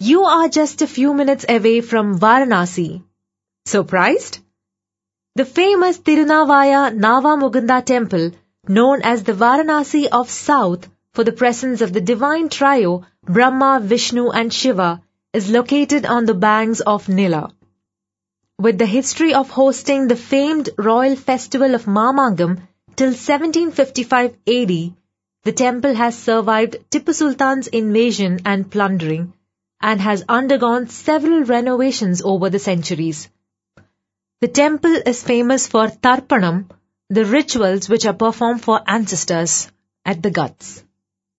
You are just a few minutes away from Varanasi. Surprised? The famous Tirunavaya Navamugunda temple, known as the Varanasi of South for the presence of the divine trio Brahma, Vishnu and Shiva, is located on the banks of Nila. With the history of hosting the famed royal festival of Mamangam till 1755 AD, the temple has survived Tipu Sultan's invasion and plundering and has undergone several renovations over the centuries. The temple is famous for Tarpanam, the rituals which are performed for ancestors at the ghats.